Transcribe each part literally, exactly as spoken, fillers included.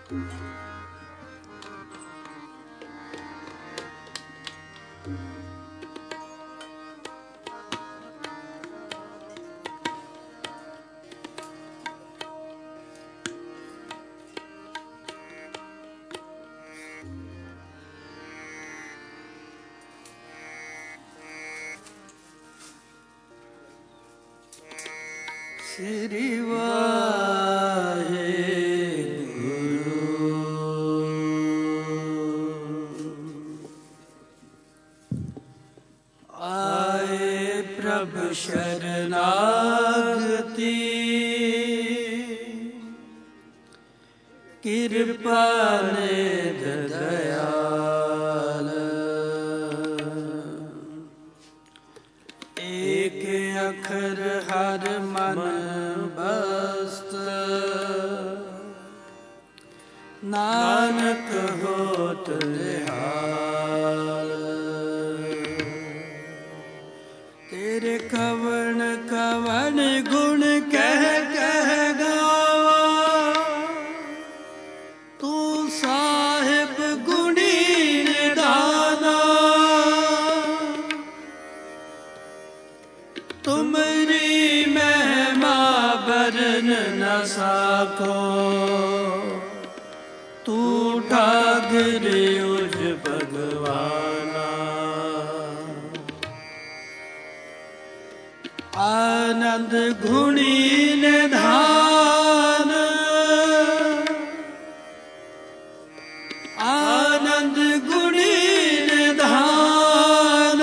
ਸ੍ਰੀ ਵਾਹਿਗੁਰੂ। ਆਏ ਪ੍ਰਭ ਸ਼ਰਨਾਗਤੀ, ਕਿਰਪਾ ਨਿਧ ਦਇਆਲ। ਏਕ ਅਖਰ ਹਰ ਮਨ ਬਸਤ, ਨਾਨਕ ਹੋਤ ਨਿਹਾਲ। ਤੇਰੇ ਕਵਣ ਕਵਣ ਗੁਣ ਕਹਿ ਕਹਿ ਗਾਵਾ, ਤੂੰ ਸਾਹਿਬ ਗੁਣੀ ਨਿਧਾਨਾ। ਤੁਮਰੀ ਮਹਿਮਾ ਬਰਨ ਨ ਸਾਕੋ, ਤੂੰ ਠਾਗਰ ਉਜ ਭਗਵਾਨਾ। ਆਨੰਦ ਗੁਣੀ ਨਿਧਾਨ, ਆਨੰਦ ਗੁਣੀ ਨਿਧਾਨ।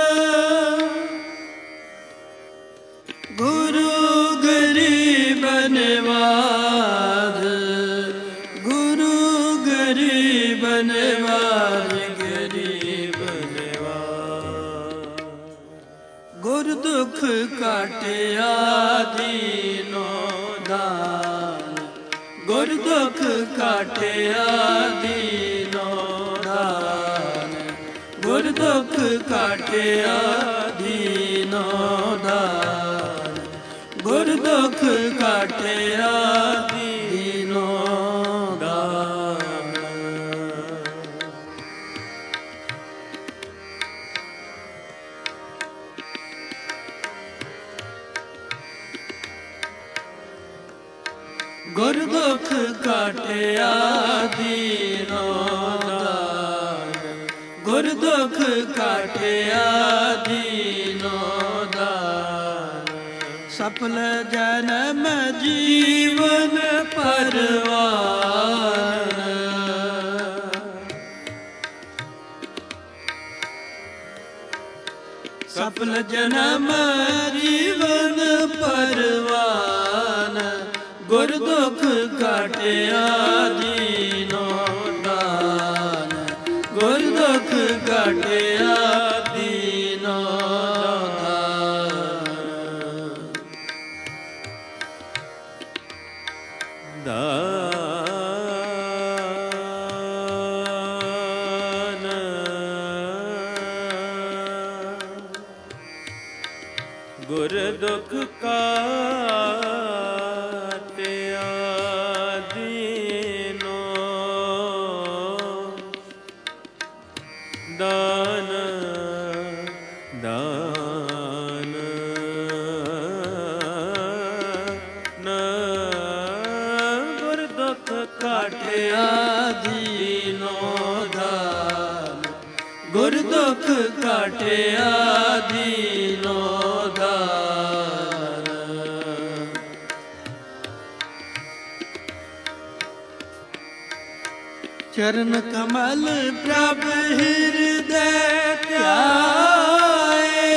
ਗੁਰੂ ਗਰੀਬ ਨਿਵਾਜ, ਗੁਰੂ ਗਰੀਬ ਨਿਵਾਜ, ਗਰੀਬ ਨਿਵਾਜ। ਗੁਰ ਦੁਖ ਕਾਟਿਆ ਦੀਨੋ ਦਾਨ, ਗੁਰ ਦੁਖ ਕਾਟਿਆ ਦੀਨੋ ਦਾਨ। ਗੁਰ ਦੁਖ ਕਾਟਿਆ ਦੀਨੋ ਦਾਨ, ਗੁਰ ਦੁਖ ਕਾਟਿਆ ਦੀਨੋ ਦਾਨ। ਗੁਰ ਦੁਖ ਕਾਟਿਆ ਦੀਨੋ ਦਾਨ, ਗੁਰ ਦੁਖ ਕਾਟਿਆ ਦੀਨੋ ਦਾਨ। ਸਫਲ ਜਨਮ ਜੀਵਨ ਪਰਵਾਨ, ਸਫਲ ਜਨਮ ਜੀਵਨ ਪਰਵਾਨ। ਗੁਰ ਦੁਖ ਕਾਟਿਆ ਦੀਨੋ ਦਾਨ, ਗੁਰ ਦੁਖ ਕਾਟਿਆ ਦੀਨੋ ਦਾਨ। ਦਾਨ ਗੁਰ ਦੁਖ ਕਾਟਿਆ ਦੀਨੋ ਦਾਨ। ਦਾਨ ਗੁਰ ਦੁਖ ਕਾਟਿਆ ਦੀਨੋ ਦਾਨ, ਗੁਰ ਦੁਖ ਕਾਟਿਆ ਦੀਨੋ ਦਾਨ। ਚਰਨ ਕਮਲ ਪ੍ਰਭ ਹਿਰਦੈ ਧਿਆਏ,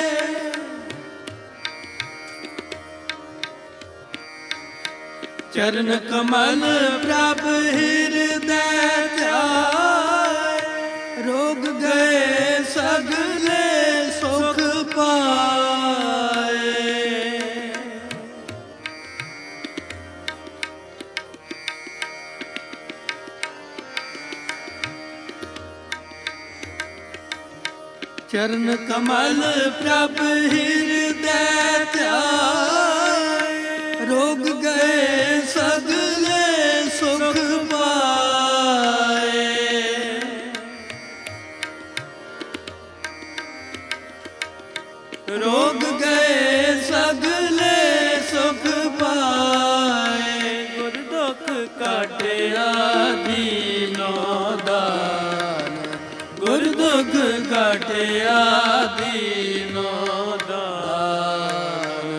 ਚਰਨ ਕਮਲ ਪ੍ਰਭ ਹਿਰਦੈ ਧਿਆਏ। ਰੋਗ ਗਏ ਸਗਲੇ ਸੁਖ ਪਾਏ, ਚਰਨ ਕਮਲ ਪ੍ਰਭ ਹਿਰਦੈ ਧਿਆਏ। ਰੋਗ ਗਏ ਸਗਲੇ ਸੁਖ ਪਾਏ। ਕਾਟਿਆ ਦੀਨੋ ਦਾਨ, ਗੁਰ ਦੁਖ ਕਾਟਿਆ ਦੀਨੋ ਦਾਨ।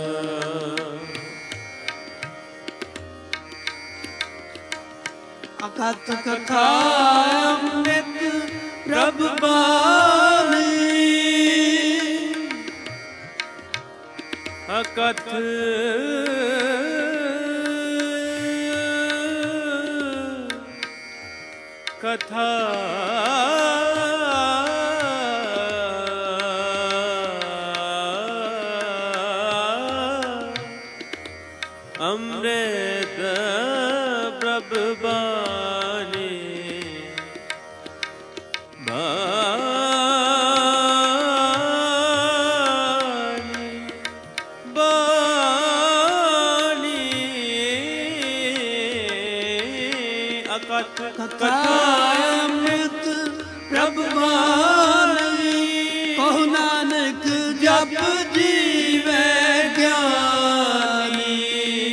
ਅਕਥ ਕਥਾ ਅੰਮ੍ਰਿਤ ਪ੍ਰਭ ਬਾਣੀ, ਅਕਥ ਕਥਾ ਅੰਮ੍ਰਿਤ ਪ੍ਰਭ ਬਾਣੀ, ਬਾਣੀ ਬਾਣੀ ਅਕਥ ਕਥਾ ਅੰਮ੍ਰਿਤ ਪ੍ਰਭ ਬਾਣੀ, ਕਹੋ ਨਾਨਕ ਜਪ ਜੀਵੈ ਗਿਆਨੀ।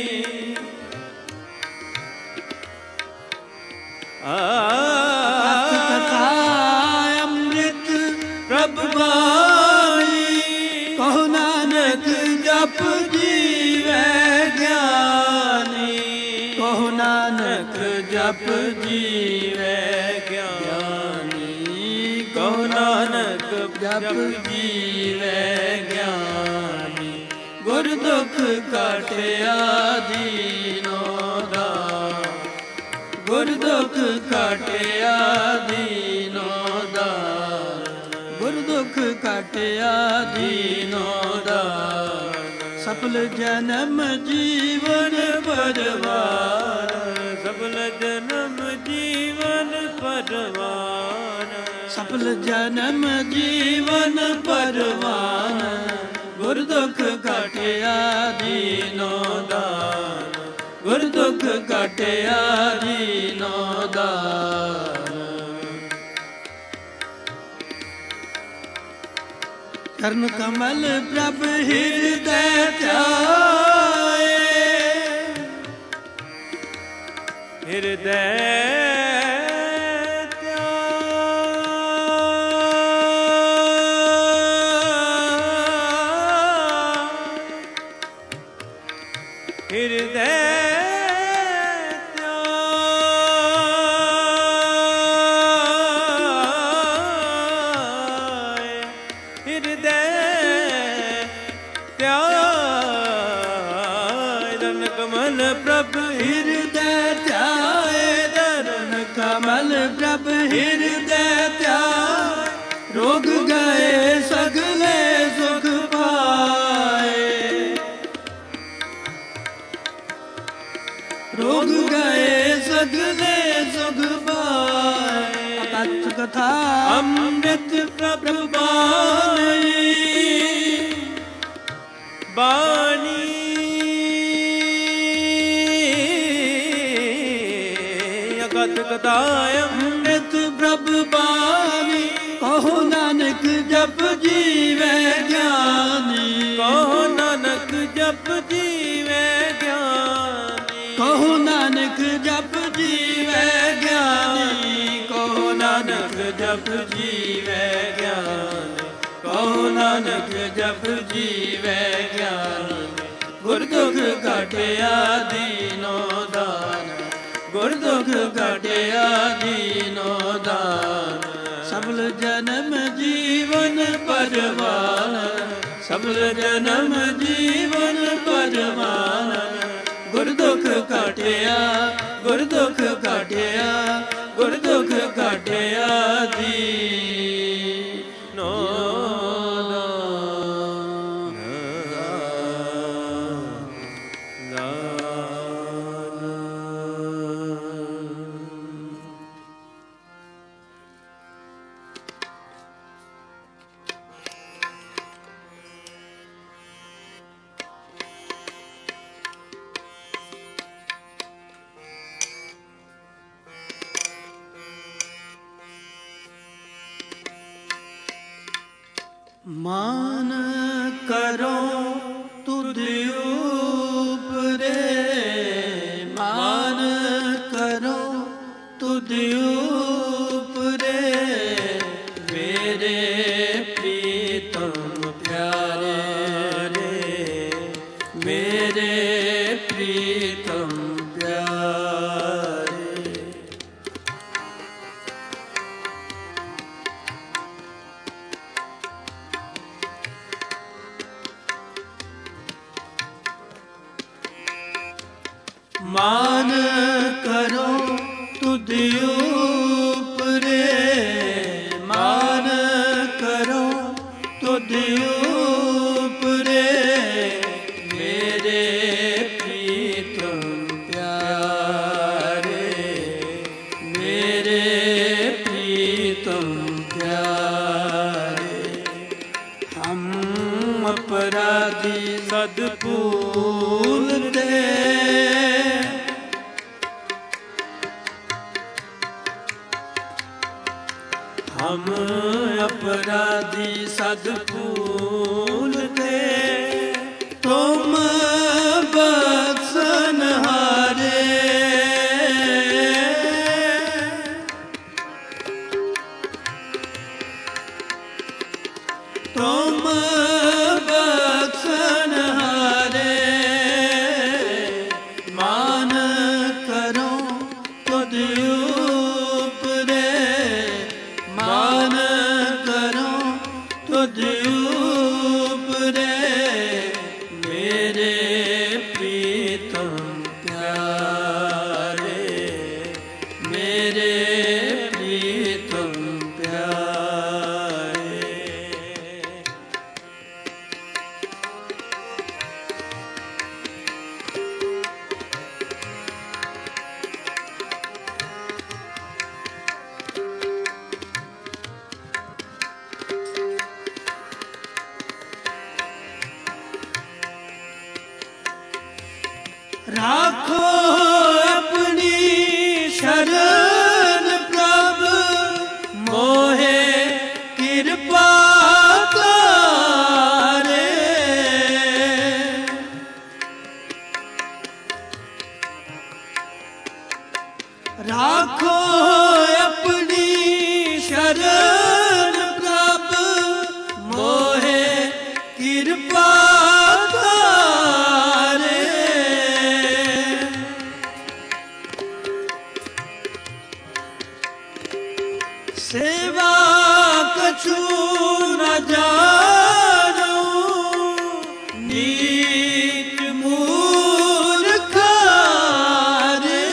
ਅਕਥ ਕਥਾ ਅੰਮ੍ਰਿਤ ਪ੍ਰਭ ਬਾਣੀ, ਕਹੋ ਨਾਨਕ ਜਪ ਜੀਵੈ ਗਿਆਨੀ। ਕਹੋ ਨਾਨਕ ਜਪ ਜੀਵੈ ਗਿਆਨੀ, ਕਹੋ ਨਾਨਕ ਜਪ ਜੀਵੈ ਗਿਆਨੀ। ਗੁਰ ਦੁਖ ਕਾਟਿਆ ਦੀਨੋ ਦਾਨ, ਗੁਰ ਦੁਖ ਕਾਟਿਆ ਦੀਨੋ ਦਾਨ, ਗੁਰ ਦੁਖ ਕਾਟਿਆ ਦੀਨੋ ਦਾਨ। ਸਫਲ ਜਨਮ ਜੀਵਨ ਪਰਵਾਨ, ਸਫਲ ਜਨਮ ਜੀਵਨ ਪਰਵਾਨ, ਸਫਲ ਜਨਮ ਜੀਵਨ ਪਰਵਾਨ। ਗੁਰ ਦੁਖ ਕਾਟਿਆ ਦੀਨੋ ਦਾਨ, ਗੁਰ ਦੁਖ ਕਾਟਿਆ ਦੀਨੋ ਦਾਨ। ਚਰਨ ਕਮਲ ਪ੍ਰਭ ਹਿਰਦੈ ਧਿਆਏ, ਹਿਰਦੈ ਹਿਰਦੈ ਧਿਆਏ, ਹਿਰਦੈ ਧਿਆਏ। ਰਨ ਕਮਲ ਪ੍ਰਭ ਹਿਰਦੈ ਧਿਆਏ, ਰਨ ਕਮਲ ਪ੍ਰਭ ਹਿਰਦੈ ਧਿਆਏ। ਰੋਗ ਗਏ ਸਗਲੇ ਸੁਖ ਪਾਏ, ਰੋਗ ਗਏ ਸਗਲੇ ਸੁਖ ਪਾਏ। ਅਕਥ ਕਥਾ ਅੰਮ੍ਰਿਤ ਪ੍ਰਭ ਬਾਣੀ, ਬਾਣੀ ਅਕਥ ਕਥਾ ਅੰਮ੍ਰਿਤ ਪ੍ਰਭ ਬਾਣੀ। ਕਹੋ ਨਾਨਕ ਜਪ ਜੀਵੈ ਗਿਆਨੀ, ਕਹੋ ਨਾਨਕ ਜਪ ਜੀਵੈ ਗਿਆਨੀ। ਕਹੋ ਨਾਨਕ ਜਪ ਜੀਵੈ ਗਿਆਨੀ, ਕਹੋ ਨਾਨਕ ਜਪ ਜੀਵੈ ਗਿਆਨੀ। ਕਹੋ ਨਾਨਕ ਜਪ ਜੀਵੈ ਗਿਆਨੀ। ਗੁਰ ਦੁਖ ਕਾਟਿਆ ਦੀਨੋ ਦਾਨ, ਗੁਰ ਦੁਖ ਕਾਟਿਆ ਦੀਨੋ ਦਾਨ। ਸਫਲ ਜਨਮ ਜੀਵਨ ਪਰਵਾਨ, ਸਫਲ ਜਨਮ ਜੀਵਨ ਪਰਵਾਨ। ਗੁਰ ਦੁਖ ਕਾਟਿਆ, ਗੁਰ ਦੁਖ ਕਾਟਿਆ, ਗੁਰ ਦੁਖ ਕਾਟਿਆ ਦੀਨੋ ਮਾਨ ਕਰੋ ਤੁਧ ਉਪਰੇ, ਮਾਨ पद फूलते। हम अपराधी सद फूलते, तुम बख्शनहारे। तुम बख्शनहारे, मान करो तुझ ऊपरे, मान करो तुझ ऊपरे। मेरे प्रीतम प्यारे, मेरे प्रीतम प्यारे। राखो अपनी शरण प्रभु, मोहे कृपा करे। राखो अपनी शरण प्रभु, मोहे कृपा सेवा कछु न जानो, नीच मूर्ख रे।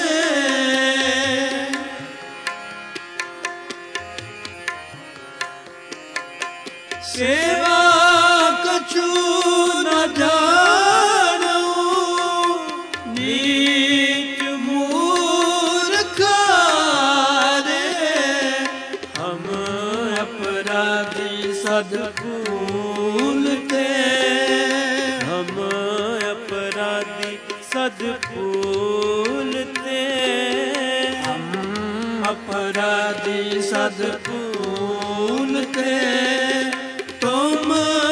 सेवा कछु न जानो, नीच मूर्ख रे। हम अपराधी सद फूलते, हम अपराधी सद फूलते। हम अपराधी सद फूलते, तुम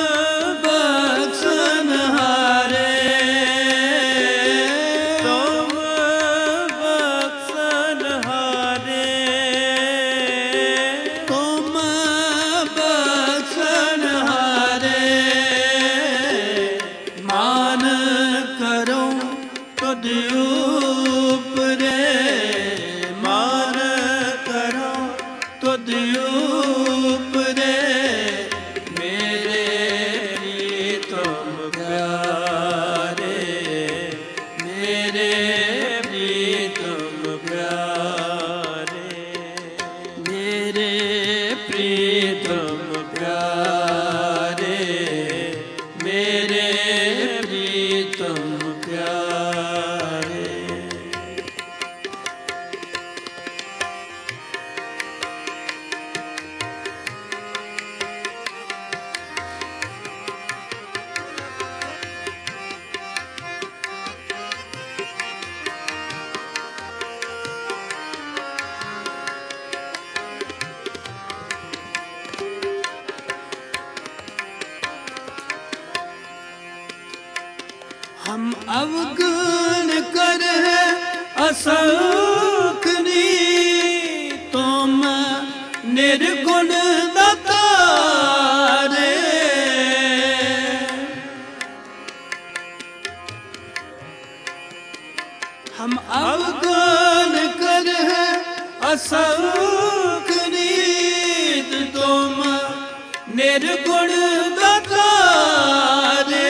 बख्शनहारे, तुम बख्शनहारे। तुम बख्शनहारे, मान करो तुझ ऊपरे, मान करो तुझ ऊपरे। मेरे प्रीतम प्यारे, मेरे प्रीतम प्यारे, मेरे प्रीतम प्यारे, मेरे प्रीतम प्यारे। हम अवगुण कर है असंख्नी, तुम निर्गुण दातारे। हम अवगुण कर है असंख्नी, तुम निर्गुण दातारे।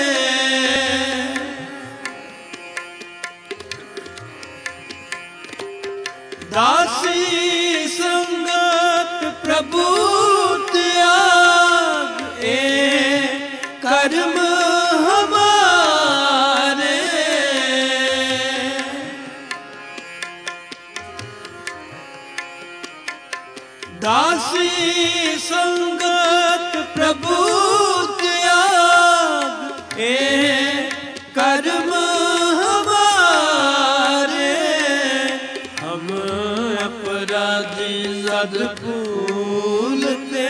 दासी संगत प्रभु त्याग, ए कर्म हमारे। दासी संगत प्रभु त्याग, ए हम अपराधी सद भूलते,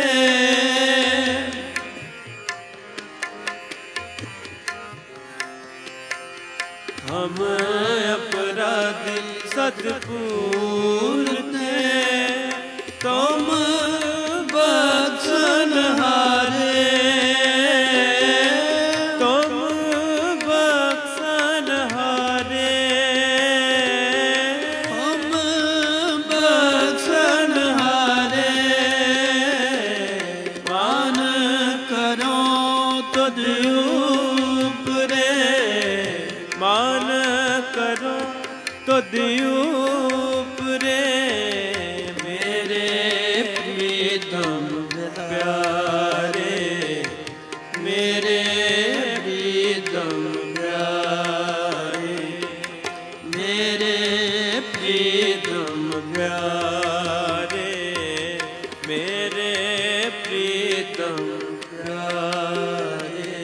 हम अपराधी सद भूलते, तुम बख्शनहारे, तुम बख्शनहारे, हम बख्शनहारे, मान करो तुझ ऊपरे, मान करो तुझ ऊपरे, मेरे प्रीतम प्यारे, मेरे प्रीतम प्यारे, मेरे प्रीतम प्यारे, मेरे प्रीतम प्यारे।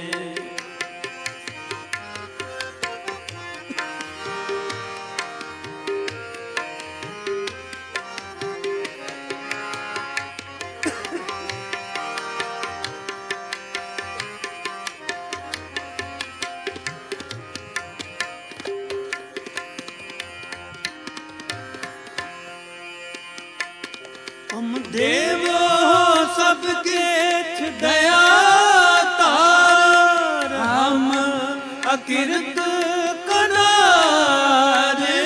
हम देवो सबके दया तार, हम अकिरत कनारे,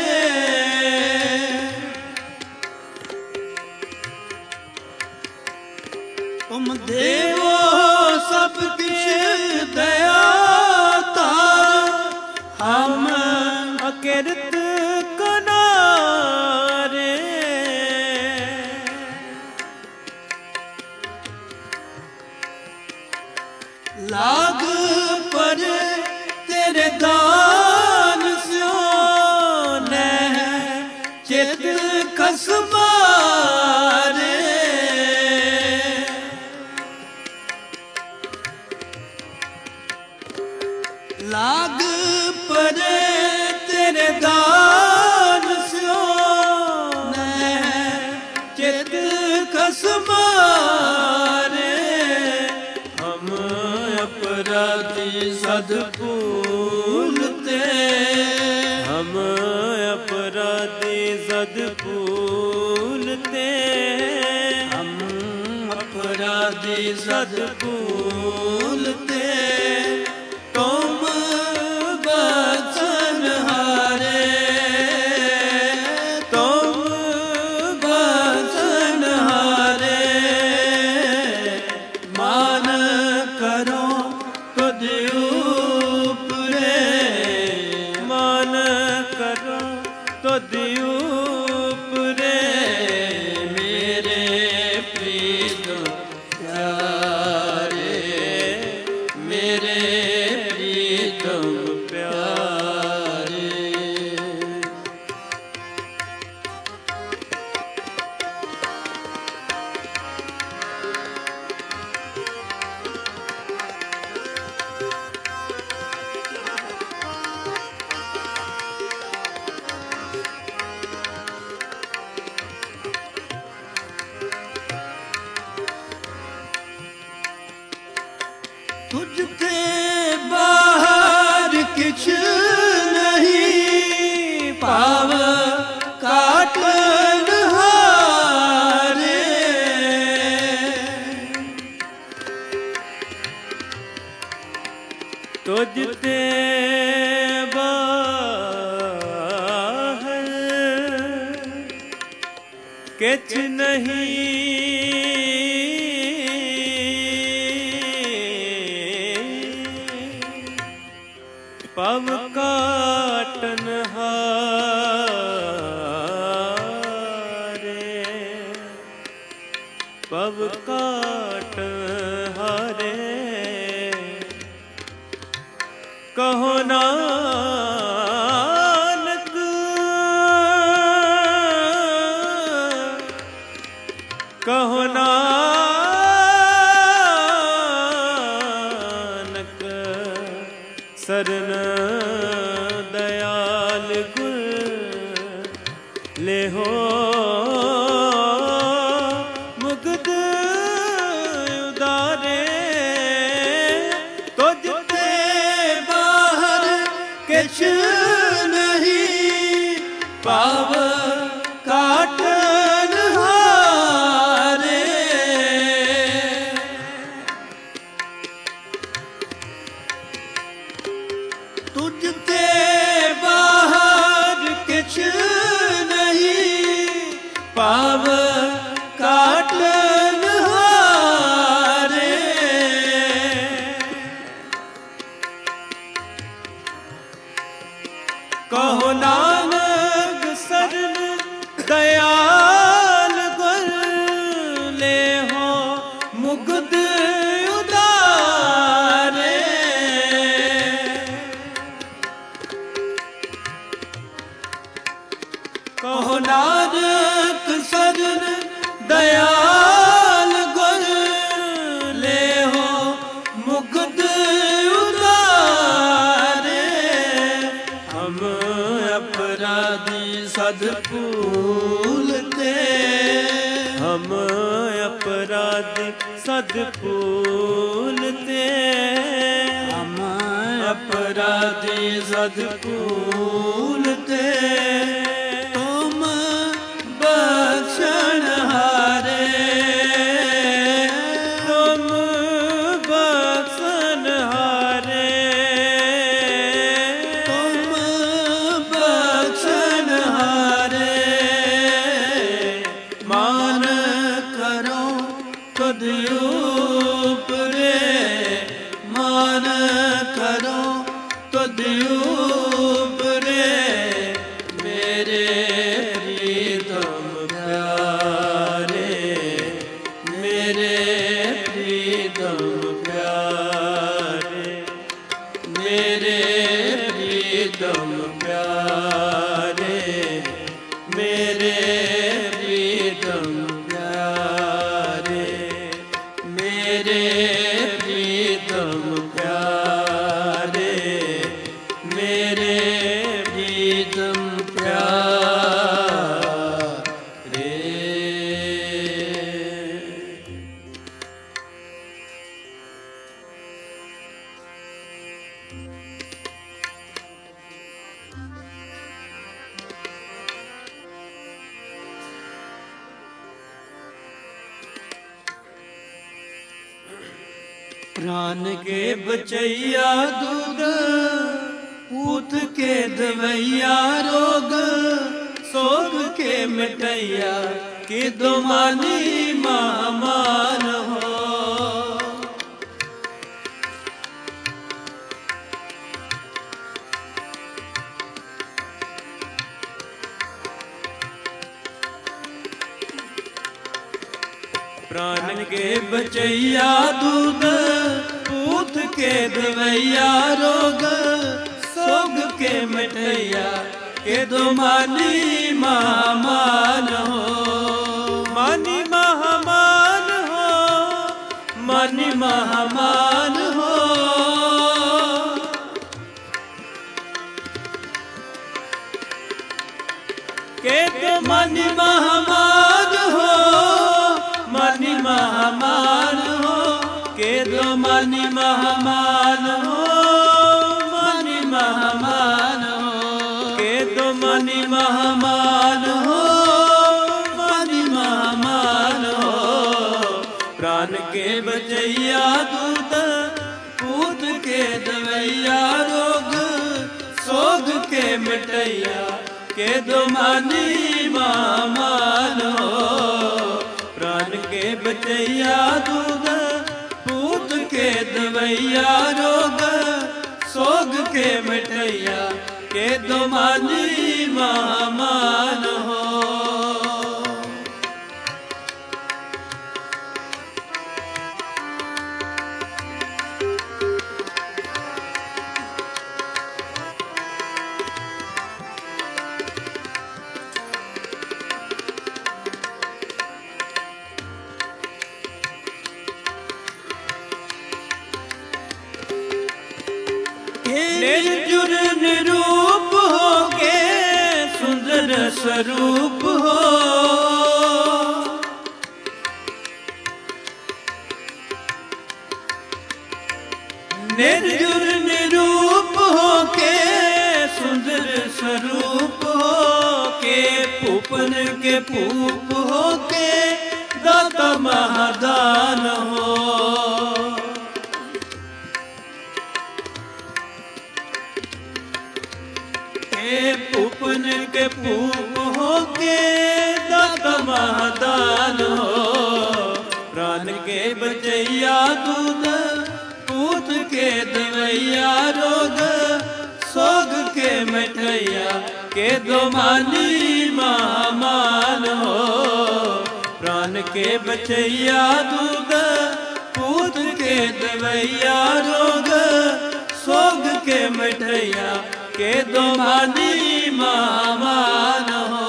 हम देवो सबके दया तार, हम अकिरत कनारे, लाग पर तेरे दान स्यो ने चित खसमारे, लाग पर तेरे दान स्यो ने चित खसमारे, हम अपराधी सद भूलते, हम अपराधी सद भूलते, हम अपराधी सद भूलते, तुम बख्शनहारे, तुम बख्शनहारे, मान करो तुझ ऊपरे, मान करो तुझ ऊपरे, मेरे प्रीतम प्यारे, मेरे प्रीतम प्यारे। तुझते बाहर किछ नहीं, पाव काटन हारे, तुझते बाहर किछ नहीं, पव काटन हारे, पव काट हारे, कहो नानक कहो नानक सरन दयाल गुण ले हो मुग्ध उदारे तुझते बाहर किछ नहीं पाव काटन हारे तुझते बाहर किछ पाव काटन हारे कहो नानक सरन दयाल गुर ले हो मुग्ध उदारे कहो नानक सजन दयाल गुर ले हो मुग्ध उदारे हम अपराधी सद भूलते हम अपराधी सद भूलते हम अपराधी सद भूलते प्राण के बचैया दूध पूत के दवैया रोग सोग के मिटैया कि दुमानी महामान हो प्राण के बचैया दूध पूत के दवैया रोग सोग के मिटैया के दो मानी महामान हो मानी महामान हो मानी महामान हो के दो मानी महामान हो मानी महामान हो के दो मानी महामान हो मानी महामान हो के दो मानी महामान हो मानी महामान हो प्राण के बचैया दूध पूत के दवैया रोग सोग के मिटैया के दो मानी महामान हो प्राण के बचैया दूध पूत के दवैया रोग सोग के मिटैया के दो मानी महामान हो निर्जुर निरूप हो के सुंदर स्वरूप हो। निर्जुर निरूप हो के सुंदर स्वरूप हो के पूपन के पूप हो के दाता महादान हो। के पूपन के पूप हो के दाता महादान हो। प्राण के बचैया दूध पूत के दवैया रोग सोग के मिठैया के दो मानी महामान हो। प्राण के बचैया दूध पूत के दवैया रोग सोग के मिठैया के दो मानी महामान हो।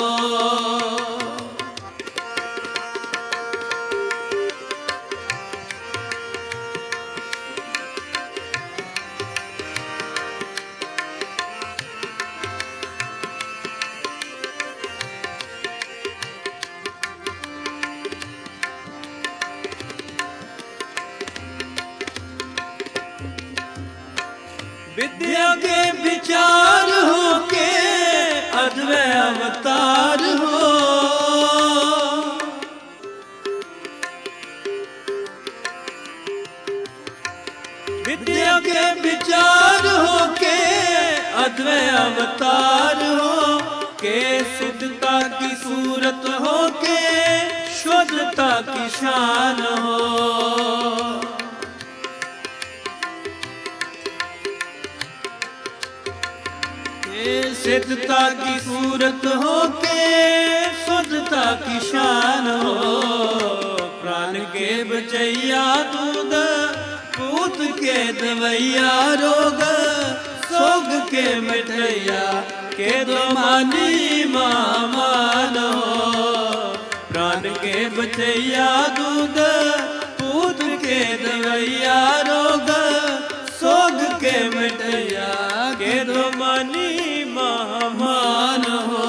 विद्या के विचार हो के अद्वैत अवतार हो। विद्या के विचार हो के अद्वैत अवतार हो के शुद्धता की सूरत हो के शुद्धता की शान हो। सिद्धता की सूरत हो के शुद्धता की शान हो। प्राण के बचैया दूध पूत के दवैया रोग सोग के मिठैया के दो मानी महामान हो। प्राण के बचैया दूध पूत के दवैया रोग सोग के मिठैया के दो मानी महामान हो।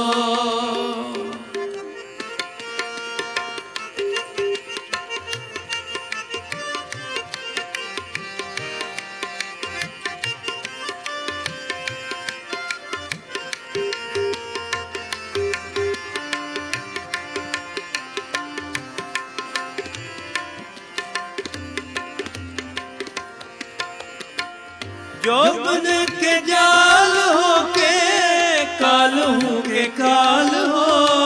जोबन के जाल हो के काल हूँ के काल हो।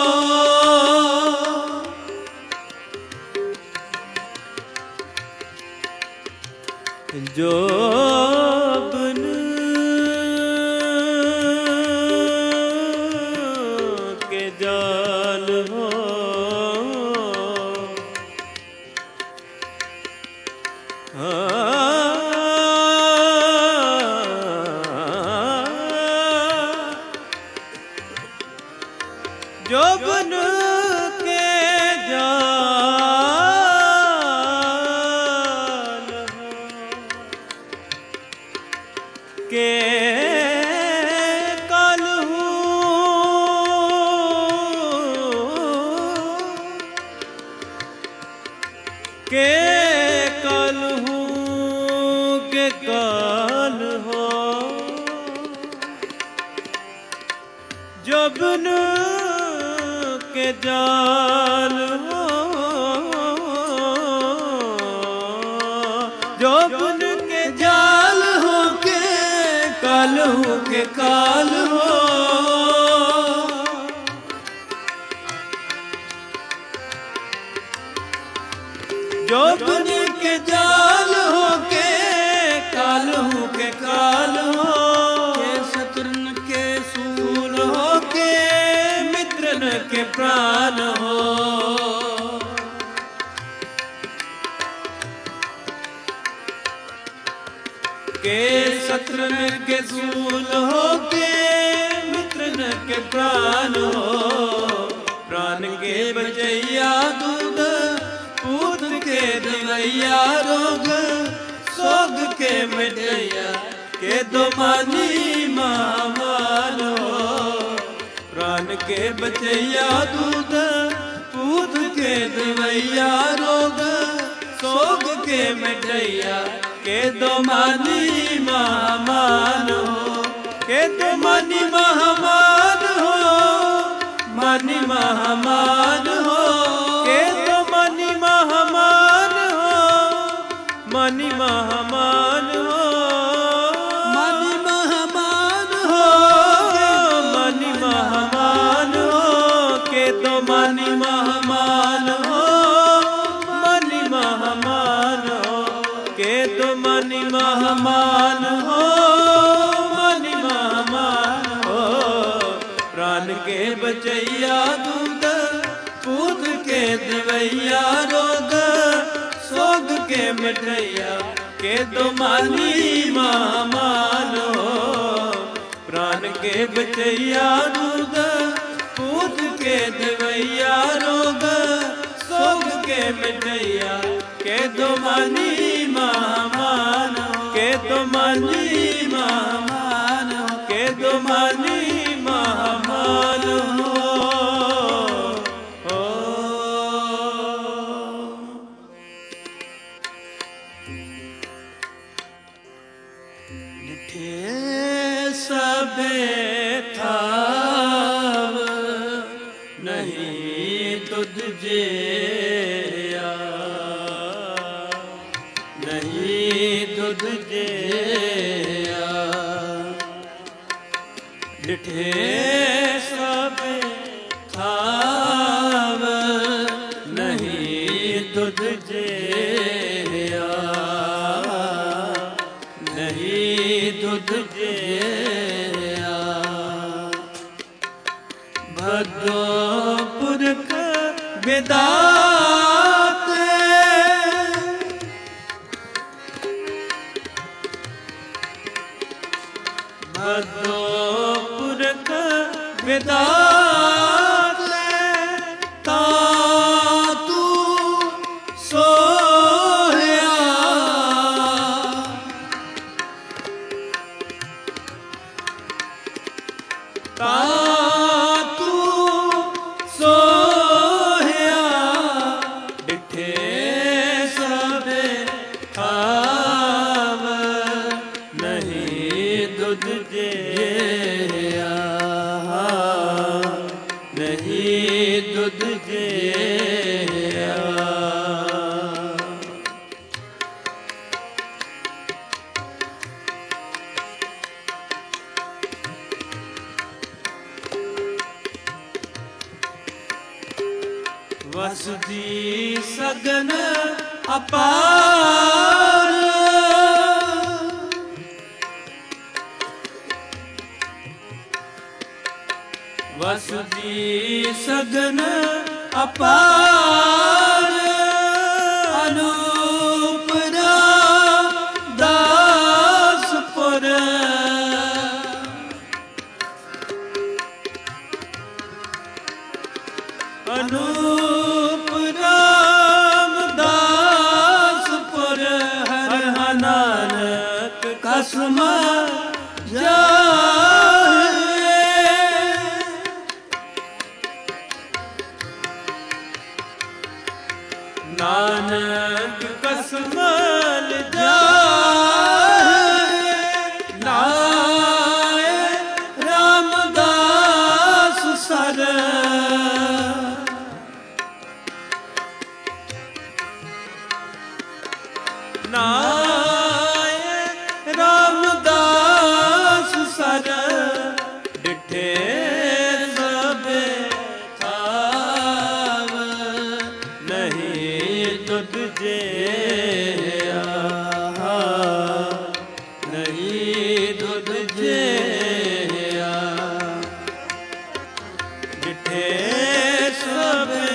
जोबन के जाल हो जोबन के जाल के काल के काल के काल हो। जोबन के जाल हो जोबन के जाल हो के काल हो के काल हो। जोबन के जाल हो के काल हो के काल हो। के शत्रुन के सूल हो के मित्रन के प्राण हो। के शत्रुन के सूल हो के मित्रन के प्राण हो। प्राण के बचैया दूध पूत के दवैया रोग सोग के मिठैया के दो मानी महामान हो। प्राण प्राण के बचैया दूध पूत के दवैया रोग सोग के मिटैया के दो मानी महामान हो के दो मानी महामान हो मानी महामान हो के दो मानी महामान हो मानी महामान हो मानी महामान हो मानी महामान हो के दो मानी महामान हो मानी महामान हो के दो मानी महामान हो मानी महामान हो प्राण के बचैया दूध पूत के दवैया रोग सोग के मिटैया के दो मानी महामान हो प्राण के बचैया दूध पूत के दवैया रोग सोग के मिटैया के दो मानी महामान के दो मानी महामान के दो मानी महामान हो सबे थाव नहीं तुझ जेया नहीं तुझ जेया डिठे सबे थाव नहीं तुझ जेया नहीं तुझ जेया भद्रो पुरख विदाते भद्रो पुरख विदाते ता तू सोया ता तू सोया डिठे सबे थाव नहीं दुध जेया नहीं दुध जेया वसदी सगन अपार वसदी सगन अपार अनूपरा दासपुर अनूप रामदासपुर हर नानक कसम जाए नानक कसम जाए नाय रामदास सर नाय रामदास सर डिठे सबे थाव नहीं तुझ जेया नहीं तुझ जेया डिठे सबे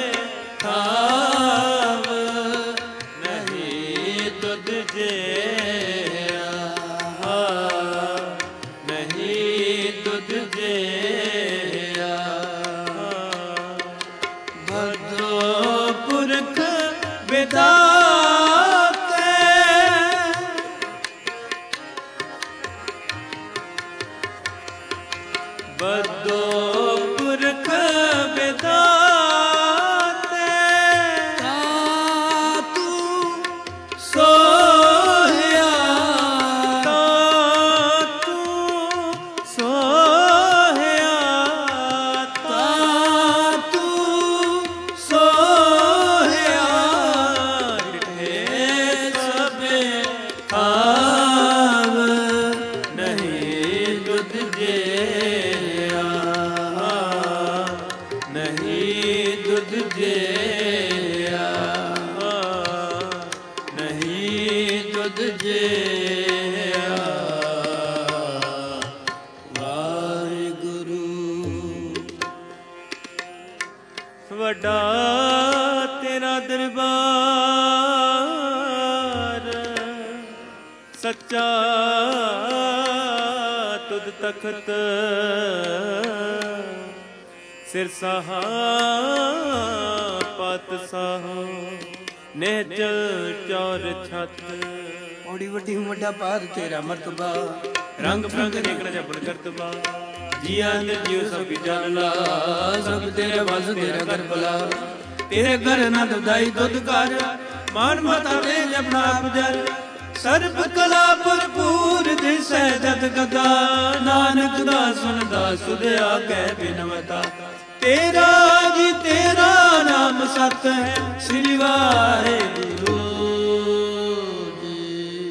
थाव नहीं तुझ जेया नहीं तुझ जेया भद्रो पुरख विदाते भद्रो पुरख ਜਿਆ ਨਹੀਂ ਤੁਧ ਜਿਆ ਵਾਹਿਗੁਰੂ। ਵੱਡਾ ਤੇਰਾ ਦਰਬਾਰ ਸੱਚਾ ਤੁਧ ਤਖਤ ਸਿਰ ਸਾਹਾ ਪਤ ਸਾਹਾ ਨਿਹਚਲ ਚੌਰ ਛਤ। ਔੜੀ ਵੱਡੀ ਵੱਡਾ ਪਾਰ ਤੇਰਾ ਮਰਤਬਾ ਰੰਗ ਫਰੰਗ ਦੇਖਣਾ ਜਪਨ ਕਰਤਬਾ ਜੀਆਂ ਅੰਦਰ ਜੀਉ ਸਭ ਕੀ ਜਾਣ ਲਾ ਸਭ ਤੇਰੇ ਵਸ ਤੇਰਾ ਕਰ ਭਲਾ ਤੇਰੇ ਘਰ ਨਾ ਦੁਦਾਈ ਦੁੱਧ ਕਰ ਮਾਨ ਮਾਤਾ ਤੇ ਜਪਨਾ ਪੁਜਰ ਸਰਬ ਕਲਾ ਭਰਪੂਰ ਦਿਸੈ ਜਦ ਗਦਾ ਨਾਨਕ ਦਾ ਸੁਨਦਾ ਸੁਧਿਆ ਕਹਿ ਬਿਨਵਤਾ। ਤੇਰਾ ਜੀ ਤੇਰਾ ਨਾਮ ਸਤ ਹੈ ਸ੍ਰੀ ਵਾਹਿਗੁਰੂ ਜੀ।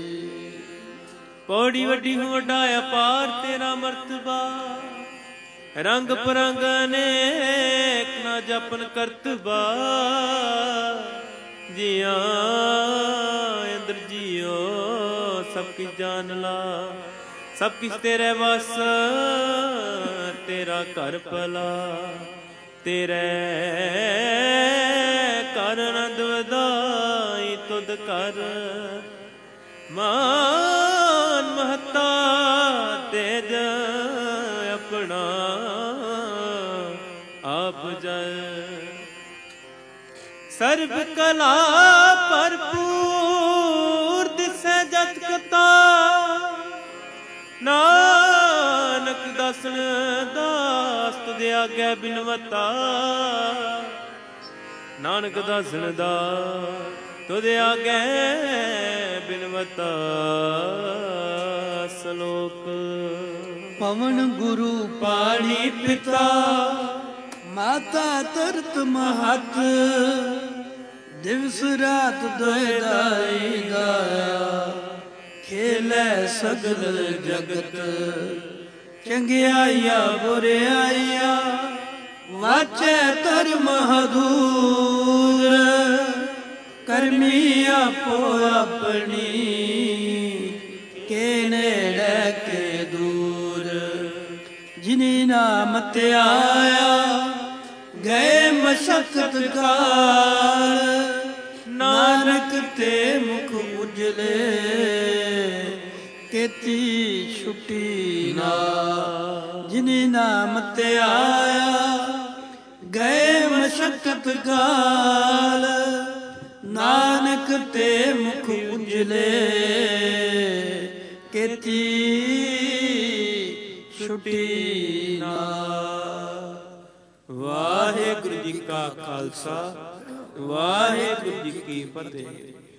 ਪੌੜੀ ਵੱਡੀ ਹੋ ਵੱਡਾ ਅਪਾਰ ਤੇਰਾ ਮਰਤਬਾ ਰੰਗ ਪਰੰਗ ਅਨੇਕ ਨਾ ਜਪਨ ਕਰਤਬਾ ਜੀਆਂ ਅੰਦਰ ਜੀਓ ਸਭ ਕੀ ਜਾਣ ਲਾ ਸਭ ਕਿਛ ਤੇਰੇ ਵਸ ਤੇਰਾ ਘਰ ਭਲਾ ਤੇਰੇ ਘਰ ਆਨੰਦ ਵਧਾਈ ਤੁਧ ਕਰ ਮਾਨ ਮਹਤਾ ਤੇਜ ਆਪਣਾ ਆਪ ਜੈ ਸਰਬ ਕਲਾ ਭਰਪੂਰ ਦਿਸੈ ਜਤ ਕਤਾ ਨਾਨਕ ਦਸਨ ਦਾਸ ਤੁਧ ਆਗੇ ਬਿਨਵਤਾ। ਨਾਨਕ ਦਸਨ ਦਾ ਤੁਧ ਆਗੇ ਬਿਨਵਤਾ। ਸਲੋਕ ਪਵਨ ਗੁਰੂ ਪਾਣੀ ਪਿਤਾ ਮਾਤਾ ਤਰਤ ਮਹਤ ਦਿਵਸ ਰਾਤ ਦੋਇ ਦਾਈ ਦਾਇਆ ਖੇਲੇ ਸਗਲ ਜਗਤ ਚੰਗਿਆਈਆ ਬੁਰਿਆਈਆ ਵਾਚੈ ਧਰਮ ਹਦੂਰ ਕਰਮੀ ਆਪੋ ਆਪਣੀ ਕੇ ਨੇੜੇ ਕੇ ਦੂਰ ਜਿਨੀ ਨਾਮ ਤੇ ਆਇਆ ਗਏ ਮਸ਼ਕਤ ਕਾਲ ਨਾਨਕ ਤੇ ਮੁਖ ਉਜਲੇ ਕੀਤੀ ਛੁੱਟੀ ਨਾ। ਜਿਨੀ ਨਾਮ ਤੇ ਆਇਆ ਗਏ ਮਸ਼ਕਤ ਕਾਲ ਨਾਨਕ ਤੇ ਮੁਖ ਉਜਲੇ ਕੀਤੀ ਛੁੱਟੀ ਨਾ। ਵਾਹਿਗੁਰੂ ਜੀ ਕਾ ਖਾਲਸਾ ਵਾਹਿਗੁਰੂ ਜੀ ਕੀ ਫਤਿਹ।